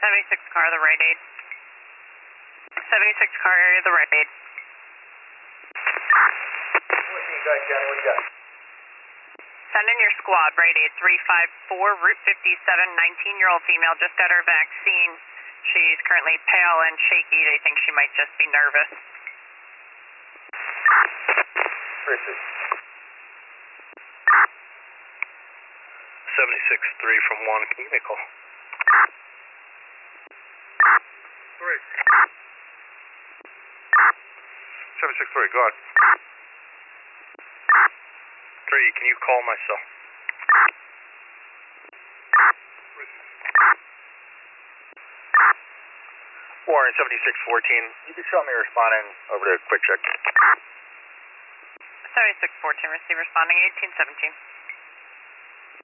76 car, the right aid. 76 car area, the right aid. What you got, Johnny? What you got? Send in your squad, right aid 354, Route 57, 19-year-old female, just got her vaccine. She's currently pale and shaky. They think she might just be nervous. Richard. 76-3 from 1, can you make a call? 3. 763, go ahead. 3, can you call my cell? Warren 7614, you can show me responding over to quick check. 7614, receive responding 1817.